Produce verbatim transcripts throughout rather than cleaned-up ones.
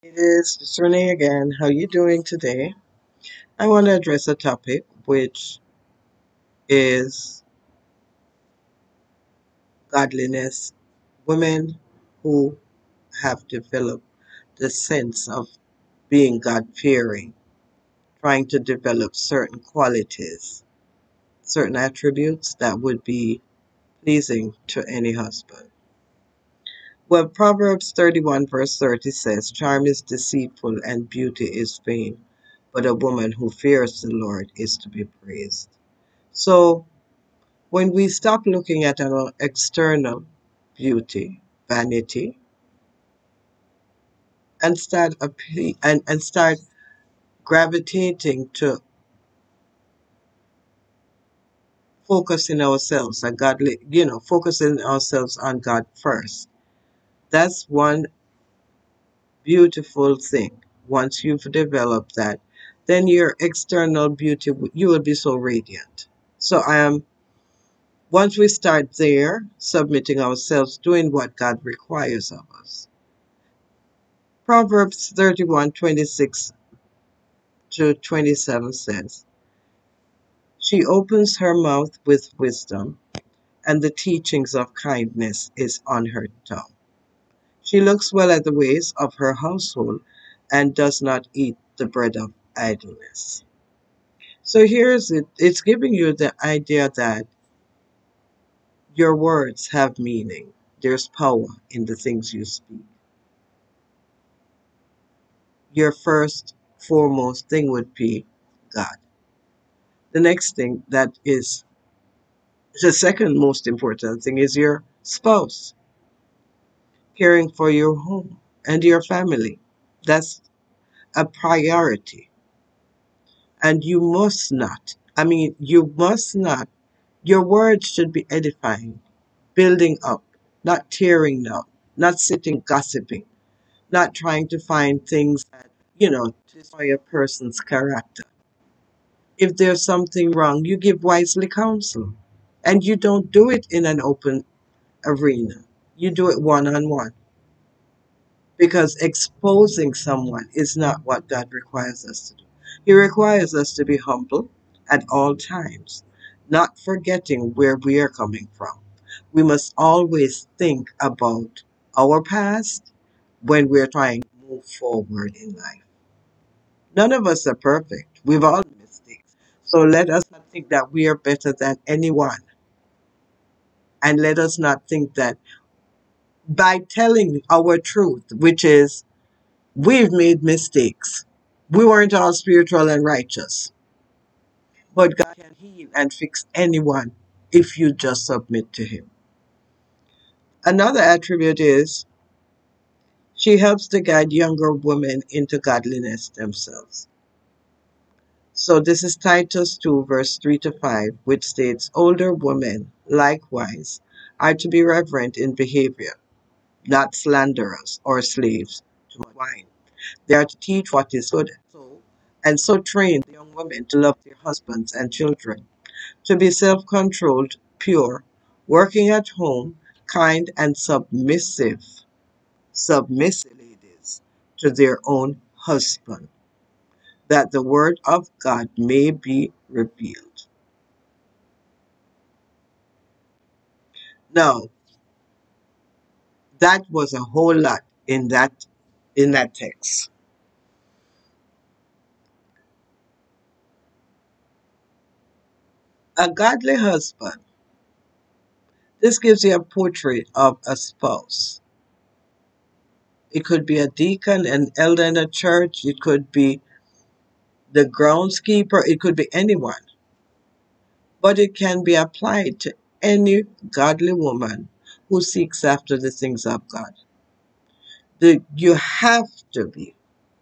It is it's Renee again. How you doing today? I want to address a topic which is godliness. Women who have developed the sense of being God fearing, trying to develop certain qualities, certain attributes that would be pleasing to any husband. Well, Proverbs thirty-one, verse thirty says, "Charm is deceitful and beauty is vain, but a woman who fears the Lord is to be praised." So, when we stop looking at our external beauty, vanity, and start appe- and, and start gravitating to focusing ourselves on godly, you know, focusing ourselves on God first. That's one beautiful thing. Once you've developed that, then your external beauty, you will be so radiant. So um, once we start there, submitting ourselves, doing what God requires of us. Proverbs thirty-one twenty-six to twenty-seven says, "She opens her mouth with wisdom, and the teachings of kindness is on her tongue. She looks well at the ways of her household and does not eat the bread of idleness." So here's it. It's giving you the idea that your words have meaning. There's power in the things you speak. Your first, foremost thing would be God. The next thing that is the second most important thing is your spouse, caring for your home and your family. That's a priority. And you must not, I mean, you must not, your words should be edifying, building up, not tearing down, not sitting gossiping, not trying to find things that, you know, destroy a person's character. If there's something wrong, you give wisely counsel. And you don't do it in an open arena. You do it one on one because exposing someone is not what God requires us to do. He requires us to be humble at all times, not forgetting where we are coming from. We must always think about our past when we're trying to move forward in life. None of us are perfect. We've all made mistakes. So let us not think that we are better than anyone. And let us not think that by telling our truth, which is we've made mistakes. We weren't all spiritual and righteous, but God can heal and fix anyone if you just submit to Him. Another attribute is she helps to guide younger women into godliness themselves. So this is Titus two, verse three to five, which states, "Older women, likewise, are to be reverent in behavior, not slanderers or slaves to wine. They are to teach what is good, so and so train the young women to love their husbands and children, to be self-controlled, pure, working at home, kind and submissive, submissive ladies to their own husband, that the word of God may be revealed." Now, that was a whole lot in that in that text. A godly husband. This gives you a portrait of a spouse. It could be a deacon, an elder in a church. It could be the groundskeeper. It could be anyone. But it can be applied to any godly woman who seeks after the things of God. The, you have to be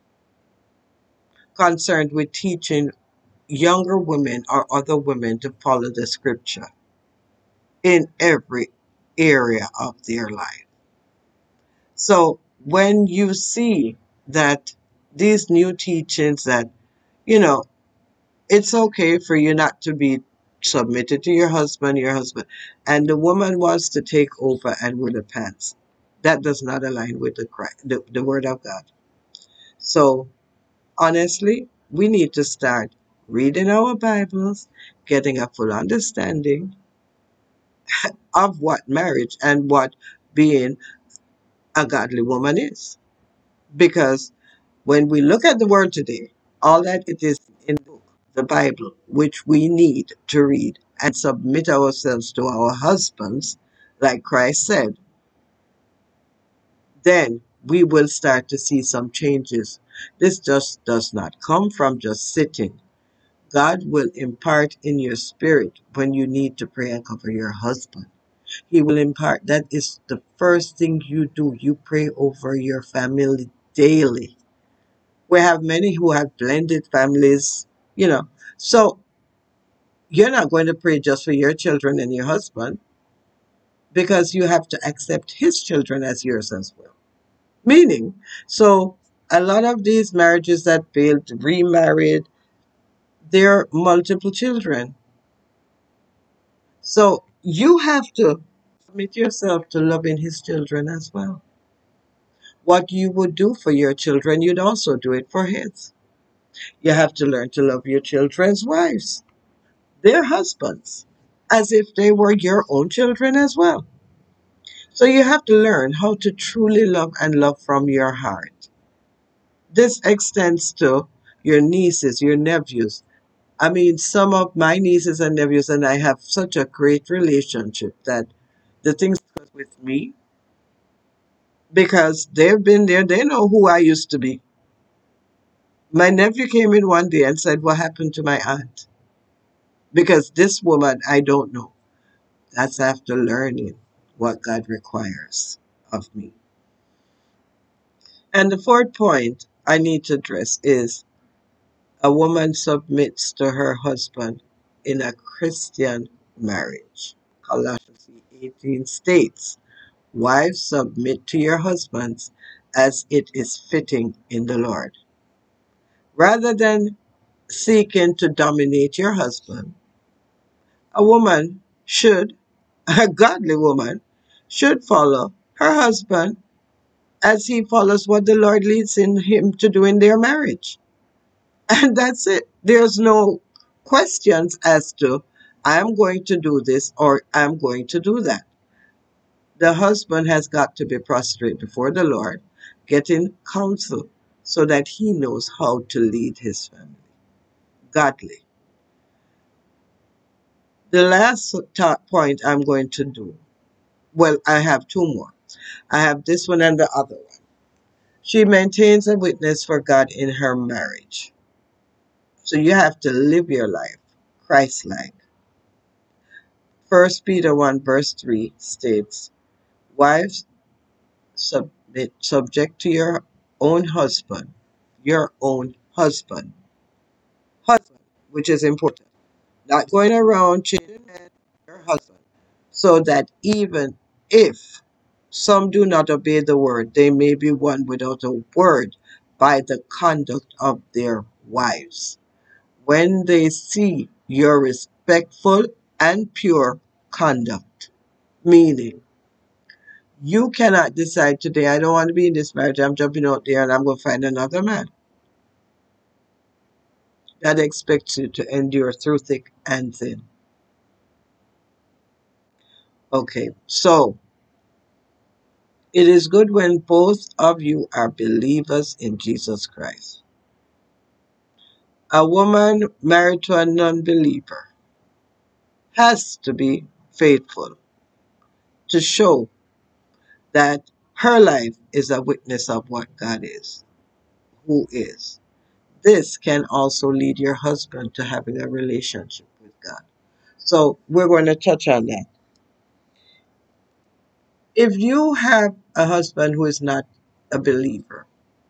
concerned with teaching younger women or other women to follow the scripture in every area of their life. So when you see that these new teachings that, you know, it's okay for you not to be submitted to your husband, your husband, and the woman wants to take over and wear the pants. That does not align with the, the, the word of God. So honestly, we need to start reading our Bibles, getting a full understanding of what marriage and what being a godly woman is. Because when we look at the word today, all that it is in the book, the Bible, which we need to read and submit ourselves to our husbands, like Christ said, then we will start to see some changes. This just does not come from just sitting. God will impart in your spirit when you need to pray and cover your husband. He will impart. That is the first thing you do. You pray over your family daily. We have many who have blended families, you know. So you're not going to pray just for your children and your husband because you have to accept his children as yours as well. Meaning, so a lot of these marriages that failed, remarried, they're multiple children. So you have to submit yourself to loving his children as well. What you would do for your children, you'd also do it for his. You have to learn to love your children's wives, their husbands, as if they were your own children as well. So you have to learn how to truly love and love from your heart. This extends to your nieces, your nephews. I mean, some of my nieces and nephews and I have such a great relationship that the things with me because they've been there, they know who I used to be. My nephew came in one day and said, "What happened to my aunt?" Because this woman I don't know. That's after learning what God requires of me. And the fourth point I need to address is a woman submits to her husband in a Christian marriage. Colossians eighteen states, "Wives, submit to your husbands as it is fitting in the Lord." Rather than seeking to dominate your husband, a woman should, a godly woman, should follow her husband as he follows what the Lord leads in him to do in their marriage. And that's it. There's no questions as to, I'm going to do this or I'm going to do that. The husband has got to be prostrate before the Lord, getting counsel so that he knows how to lead his family. Godly. The last ta- point I'm going to do, well, I have two more. I have this one and the other one. She maintains a witness for God in her marriage. So you have to live your life Christ-like. First Peter one verse three states, "Wives, submit, subject to your own husband, your own husband, husband, which is important. Not going around changing men, your husband, so that even if some do not obey the word, they may be won without a word by the conduct of their wives. When they see your respectful and pure conduct," meaning you cannot decide today, "I don't want to be in this marriage, I'm jumping out there and I'm going to find another man that expects you to endure through thick and thin." Okay, so it is good when both of you are believers in Jesus Christ. A woman married to a non-believer has to be faithful to show that her life is a witness of what God is, who is. This can also lead your husband to having a relationship with God. So we're going to touch on that. If you have a husband who is not a believer,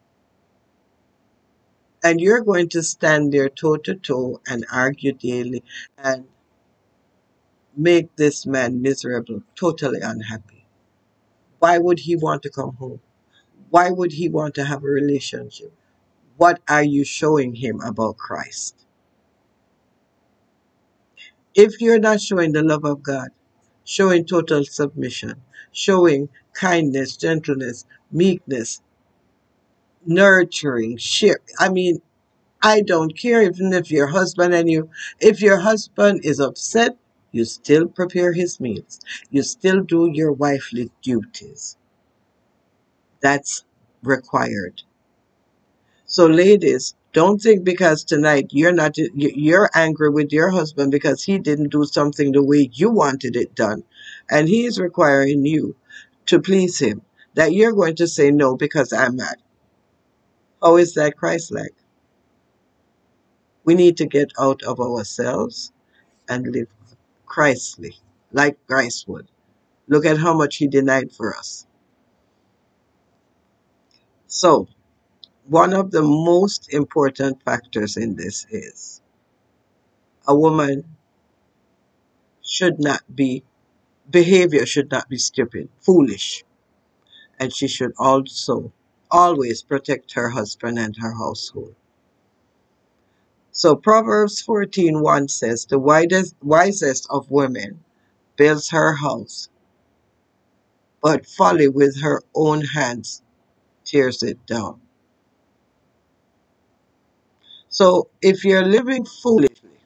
and you're going to stand there toe to toe and argue daily and make this man miserable, totally unhappy, why would he want to come home? Why would he want to have a relationship? What are you showing him about Christ? If you're not showing the love of God, showing total submission, showing kindness, gentleness, meekness, nurturing, share. I mean, I don't care even if your husband and you, if your husband is upset, you still prepare his meals. You still do your wifely duties. That's required. So, ladies, don't think because tonight you're not you- you're angry with your husband because he didn't do something the way you wanted it done, and he is requiring you to please him, that you're going to say no because I'm mad. How is that Christ-like? We need to get out of ourselves and live Christly, like Christ would. Look at how much he denied for us. So, one of the most important factors in this is a woman should not be, behavior should not be stupid, foolish, and she should also always protect her husband and her household. So Proverbs fourteen one says, the wisest, wisest of women builds her house, but folly with her own hands tears it down. So if you're living foolishly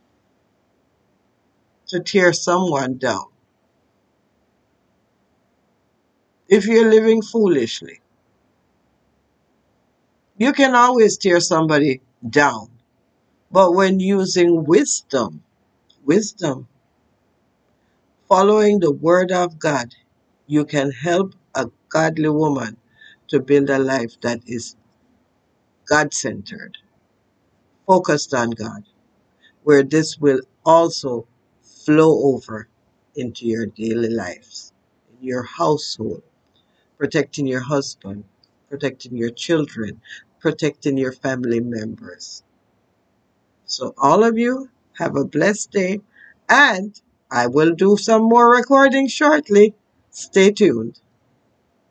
to tear someone down, if you're living foolishly, you can always tear somebody down. But when using wisdom, wisdom, following the word of God, you can help a godly woman to build a life that is God centered, focused on God, where this will also flow over into your daily lives, in your household, protecting your husband, protecting your children, protecting your family members. So, all of you have a blessed day, and I will do some more recording shortly. Stay tuned.